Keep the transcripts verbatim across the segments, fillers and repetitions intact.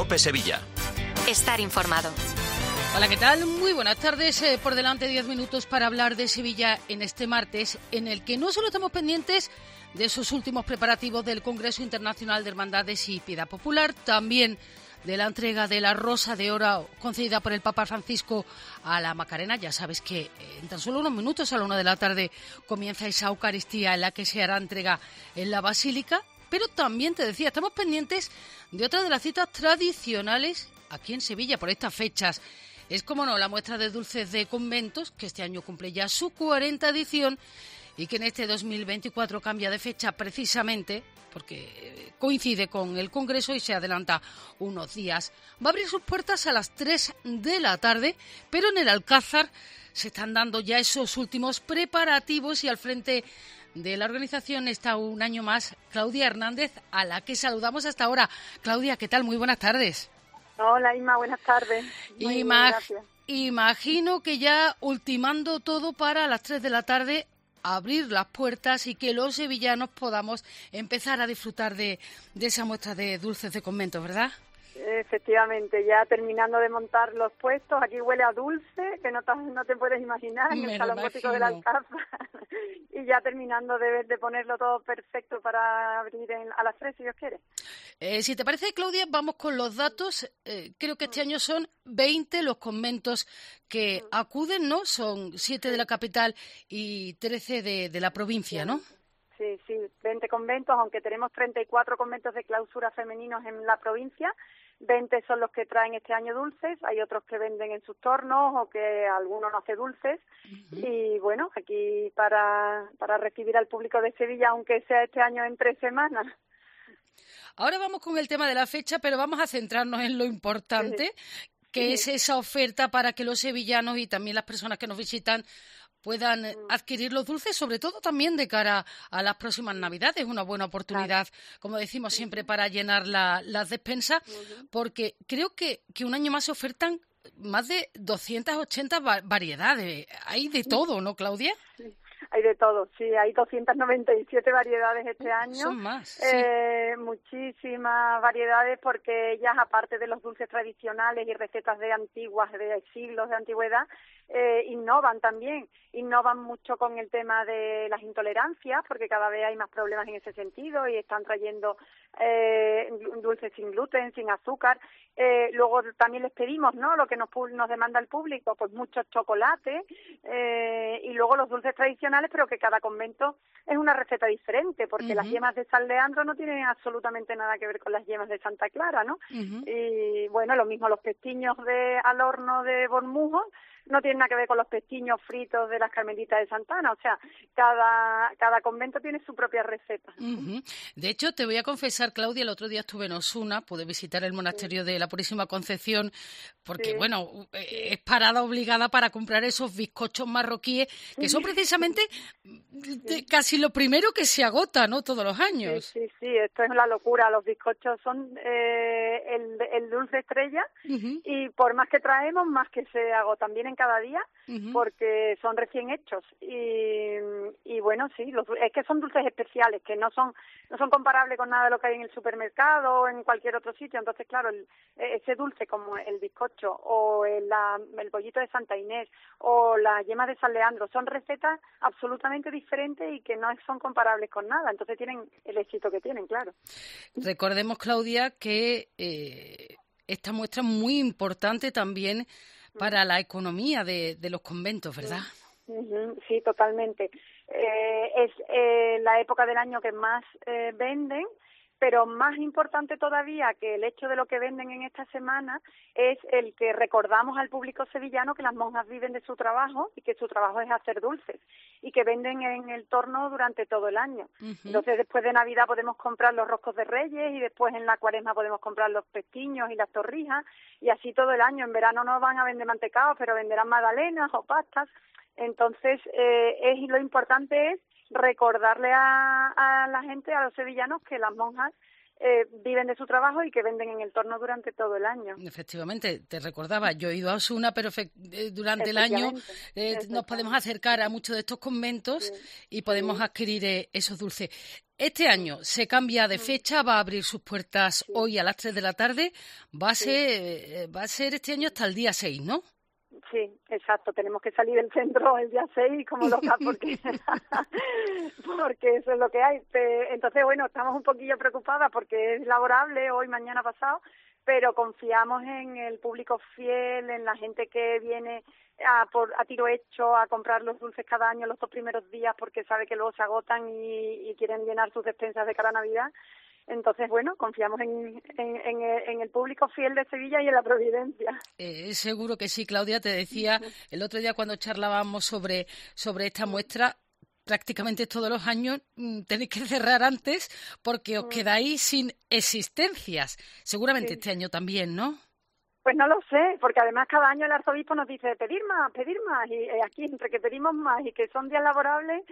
COPE Sevilla. Estar informado. Hola, ¿qué tal? Muy buenas tardes. Eh, por delante diez minutos para hablar de Sevilla en este martes, en el que no solo estamos pendientes de esos últimos preparativos del Congreso Internacional de Hermandades y Piedad Popular, también de la entrega de la Rosa de Oro concedida por el Papa Francisco a la Macarena. Ya sabes que en tan solo unos minutos, a la una de la tarde, comienza esa Eucaristía en la que se hará entrega en la Basílica. Pero también, te decía, estamos pendientes de otra de las citas tradicionales aquí en Sevilla por estas fechas. Es, como no, la muestra de dulces de conventos, que este año cumple ya su cuarenta edición y que en este dos mil veinticuatro cambia de fecha precisamente porque coincide con el Congreso y se adelanta unos días. Va a abrir sus puertas a las tres de la tarde, pero en el Alcázar se están dando ya esos últimos preparativos y al frente de la organización está un año más Claudia Hernández, a la que saludamos hasta ahora. Claudia, ¿qué tal? Muy buenas tardes. Hola, Inma, buenas tardes. Muy Imag- gracias. Imagino que ya ultimando todo para las tres de la tarde abrir las puertas y que los sevillanos podamos empezar a disfrutar de, de esa muestra de dulces de conventos, ¿verdad? Efectivamente, ya terminando de montar los puestos, aquí huele a dulce, que no te, no te puedes imaginar, en el salón gótico del Alcázar. Y ya terminando de, de ponerlo todo perfecto para abrir en, a las tres, si Dios quiere. Eh, si te parece, Claudia, vamos con los datos. Eh, creo que este año son veinte los conventos que acuden, ¿no? Son siete de la capital y trece de, de la provincia, ¿no? Sí, sí, veinte conventos, aunque tenemos treinta y cuatro conventos de clausura femeninos en la provincia. veinte son los que traen este año dulces, hay otros que venden en sus tornos o que alguno no hace dulces. Uh-huh. Y bueno, aquí para, para recibir al público de Sevilla, aunque sea este año en tres semanas. Ahora vamos con el tema de la fecha, pero vamos a centrarnos en lo importante, sí. que sí. es esa oferta para que los sevillanos y también las personas que nos visitan puedan adquirir los dulces, sobre todo también de cara a las próximas Navidades. Una buena oportunidad, claro. como decimos siempre, para llenar la, las despensas, uh-huh. porque creo que, que un año más se ofertan más de doscientas ochenta va- variedades. Hay de todo, ¿no, Claudia? Sí. Hay de todo, sí, hay doscientas noventa y siete variedades este año. Son más, eh, sí. Muchísimas variedades, porque ellas, aparte de los dulces tradicionales y recetas de antiguas, de siglos de antigüedad, eh, innovan también. Innovan mucho con el tema de las intolerancias, porque cada vez hay más problemas en ese sentido y están trayendo eh, dulces sin gluten, sin azúcar. Eh, luego también les pedimos, ¿no?, lo que nos, nos demanda el público, pues muchos chocolates eh, y luego los dulces tradicionales, pero que cada convento es una receta diferente, porque uh-huh. las yemas de San Leandro no tienen absolutamente nada que ver con las yemas de Santa Clara, ¿no? Uh-huh. Y bueno, lo mismo los pestiños de al horno de Bormujos no tienen nada que ver con los pestiños fritos de las Carmelitas de Santana. O sea, cada cada convento tiene su propia receta. Uh-huh. De hecho, te voy a confesar, Claudia, el otro día estuve en Osuna, pude visitar el monasterio sí. de la Purísima Concepción, porque, sí. bueno, es parada obligada para comprar esos bizcochos marroquíes, que son precisamente de casi lo primero que se agota, ¿no?, todos los años. Sí, sí, sí, esto es la locura. Los bizcochos son eh, el, el dulce estrella uh-huh. y por más que traemos, más que se agotan. Vienen cada día uh-huh. porque son recién hechos y, y bueno, sí, los, es que son dulces especiales, que no son no son comparables con nada de lo que hay en el supermercado o en cualquier otro sitio. Entonces, claro, el, ese dulce como el bizcocho o el, la, el bollito de Santa Inés o la yema de San Leandro son recetas absolutamente diferentes y que no son comparables con nada. Entonces tienen el éxito que tienen, claro. Recordemos, Claudia, que eh, esta muestra es muy importante también para la economía de, de los conventos, ¿verdad? Uh-huh, sí, totalmente. Eh, es eh, la época del año que más eh, venden, pero más importante todavía que el hecho de lo que venden en esta semana es el que recordamos al público sevillano que las monjas viven de su trabajo y que su trabajo es hacer dulces y que venden en el torno durante todo el año. Uh-huh. Entonces, después de Navidad podemos comprar los roscos de Reyes y después en la Cuaresma podemos comprar los pestiños y las torrijas y así todo el año. En verano no van a vender mantecados, pero venderán magdalenas o pastas. Entonces, eh, es lo importante es recordarle a, a la gente, a los sevillanos, que las monjas eh, viven de su trabajo y que venden en el torno durante todo el año. Efectivamente, te recordaba, yo he ido a Osuna, pero eh, durante el año eh, nos podemos acercar a muchos de estos conventos sí. y podemos sí. adquirir eh, esos dulces. Este año se cambia de fecha, va a abrir sus puertas sí. hoy a las tres de la tarde. Va a, sí. ser, va a ser este año hasta el día seis, ¿no? Sí, exacto. Tenemos que salir del centro el día seis como locas porque, porque eso es lo que hay. Entonces, bueno, estamos un poquillo preocupadas porque es laborable hoy, mañana, pasado, pero confiamos en el público fiel, en la gente que viene a, por, a tiro hecho a comprar los dulces cada año los dos primeros días porque sabe que luego se agotan y, y quieren llenar sus despensas de cara a Navidad. Entonces, bueno, confiamos en, en, en, en el público fiel de Sevilla y en la Providencia. Eh, seguro que sí, Claudia. Te decía el otro día cuando charlábamos sobre, sobre esta muestra, prácticamente todos los años mmm, tenéis que cerrar antes porque os quedáis sin existencias. Seguramente sí. Este año también, ¿no? Pues no lo sé, porque además cada año el arzobispo nos dice pedir más, pedir más, y eh, aquí entre que pedimos más y que son días laborables,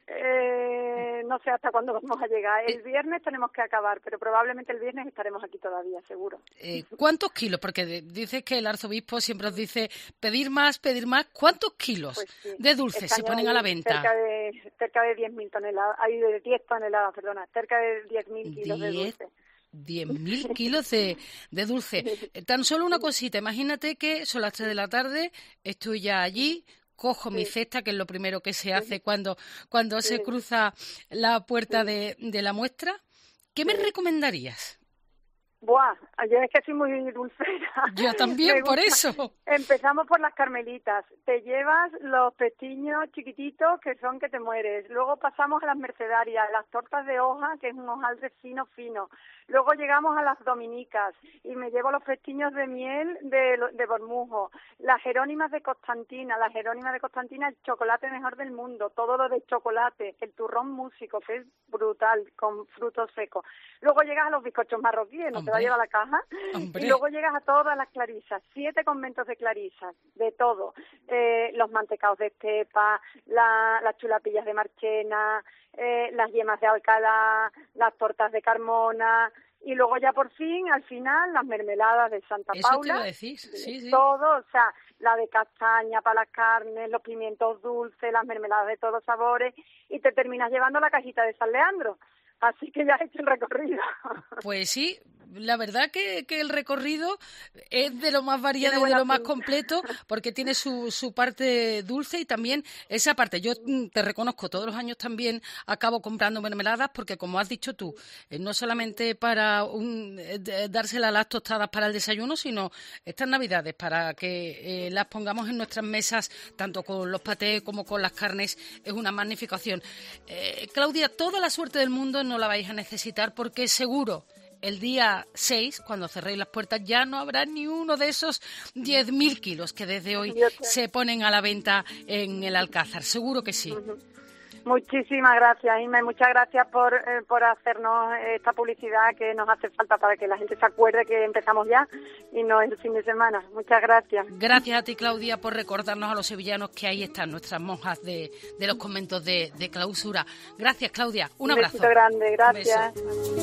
eh, no sé hasta cuándo vamos a llegar. El viernes tenemos que acabar, pero probablemente el viernes estaremos aquí todavía, seguro. Eh, ¿Cuántos kilos? Porque de, dices que el arzobispo siempre os dice pedir más, pedir más. ¿Cuántos kilos pues sí. de dulces este se ponen a la venta? Cerca de cerca de diez mil toneladas, hay de diez toneladas, perdona, cerca de diez mil kilos de dulce. diez mil kilos de, de dulce. Tan solo una cosita, imagínate que son las tres de la tarde, estoy ya allí, cojo sí. mi cesta, que es lo primero que se hace cuando, cuando sí. se cruza la puerta sí. de, de la muestra. ¿Qué me sí. recomendarías? Buah, yo es que soy muy dulcera. Yo también, por eso. Empezamos por las carmelitas. Te llevas los pestiños chiquititos que son que te mueres. Luego pasamos a las mercedarias, las tortas de hoja, que es un hojaldre fino, fino. Luego llegamos a las dominicas y me llevo los pestiños de miel de, de Bormujo. Las jerónimas de Constantina, las jerónimas de Constantina, el chocolate mejor del mundo, todo lo de chocolate, el turrón músico, que es brutal, con frutos secos. Luego llegas a los bizcochos marroquíes, no te va a llevar la caja. Hombre. Y luego llegas a todas las clarisas, siete conventos de clarisas, de todo. Eh, los mantecaos de Estepa, la, las chulapillas de Marchena, eh, las yemas de Alcalá, las tortas de Carmona, y luego ya por fin, al final, las mermeladas de Santa Eso Paula. Te iba a decir, sí, sí. Todo, o sea, la de castaña para las carnes, los pimientos dulces, las mermeladas de todos sabores, y te terminas llevando la cajita de San Leandro. Así que ya has hecho el recorrido. Pues sí, la verdad que, que el recorrido es de lo más variado y de lo más completo, porque tiene su, su parte dulce y también esa parte. Yo te reconozco, todos los años también acabo comprando mermeladas, porque como has dicho tú, eh, no solamente para un, eh, dársela a las tostadas para el desayuno, sino estas navidades, para que eh, las pongamos en nuestras mesas, tanto con los patés como con las carnes, es una magnificación. Eh, Claudia, toda la suerte del mundo no la vais a necesitar, porque seguro el día seis, cuando cerréis las puertas, ya no habrá ni uno de esos diez mil kilos que desde hoy se ponen a la venta en el Alcázar. Seguro que sí. Uh-huh. Muchísimas gracias, Inma, y muchas gracias por, eh, por hacernos esta publicidad que nos hace falta para que la gente se acuerde que empezamos ya y no es el fin de semana. Muchas gracias. Gracias a ti, Claudia, por recordarnos a los sevillanos que ahí están nuestras monjas de, de los conventos de, de clausura. Gracias, Claudia. Un, Un abrazo. Un besito grande, gracias.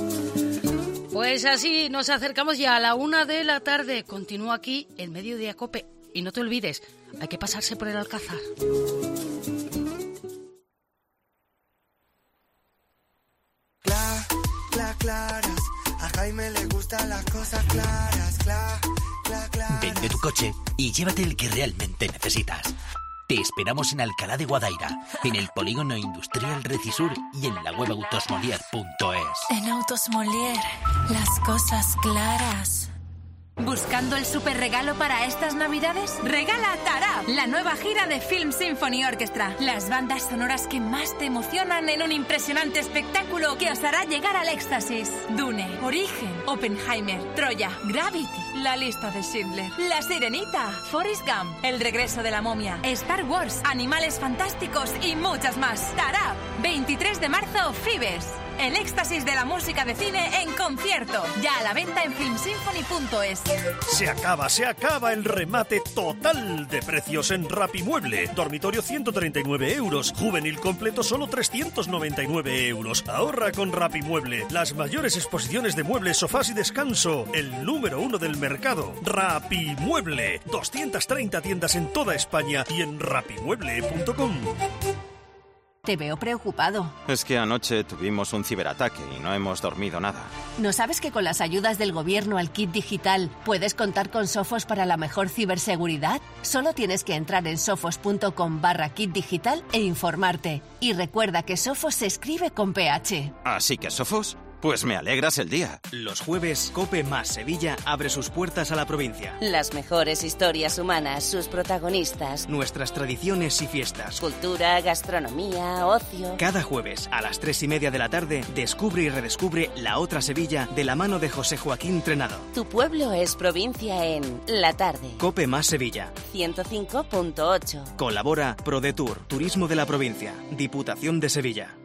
Pues así nos acercamos ya a la una de la tarde. Continúa aquí el Mediodía Cope. Y no te olvides, hay que pasarse por el Alcázar. Cla, cla, claras. A Jaime le gustan las cosas claras. Cla, cla, claras. Vende tu coche y llévate el que realmente necesitas. Te esperamos en Alcalá de Guadaira, en el Polígono Industrial Recisur y en la web autosmolier punto es. En Autosmolier, las cosas claras. ¿Buscando el super regalo para estas navidades? Regala Tarab, la nueva gira de Film Symphony Orchestra. Las bandas sonoras que más te emocionan en un impresionante espectáculo que os hará llegar al éxtasis. Dune, Origen, Oppenheimer, Troya, Gravity, La lista de Schindler, La Sirenita, Forrest Gump, El regreso de la momia, Star Wars, Animales fantásticos y muchas más. Tarab, veintitrés de marzo, Fibes. El éxtasis de la música de cine en concierto. Ya a la venta en film symphony punto es. Se acaba, se acaba el remate total de precios en Rapimueble. Dormitorio ciento treinta y nueve euros. Juvenil completo solo trescientos noventa y nueve euros. Ahorra con Rapimueble. Las mayores exposiciones de muebles, sofás y descanso. El número uno del mercado. Rapimueble. doscientas treinta tiendas en toda España y en rapimueble punto com. Te veo preocupado. Es que anoche tuvimos un ciberataque y no hemos dormido nada. ¿No sabes que con las ayudas del gobierno al kit digital puedes contar con Sofos para la mejor ciberseguridad? Solo tienes que entrar en sofos.com barra kit digital e informarte. Y recuerda que Sofos se escribe con P H. ¿Así que Sofos? Pues me alegras el día. Los jueves, COPE más Sevilla abre sus puertas a la provincia. Las mejores historias humanas, sus protagonistas. Nuestras tradiciones y fiestas. Cultura, gastronomía, ocio. Cada jueves, a las tres y media de la tarde, descubre y redescubre la otra Sevilla de la mano de José Joaquín Trenado. Tu pueblo es provincia en La Tarde. COPE más Sevilla. ciento cinco punto ocho. Colabora ProDetour, Turismo de la Provincia, Diputación de Sevilla.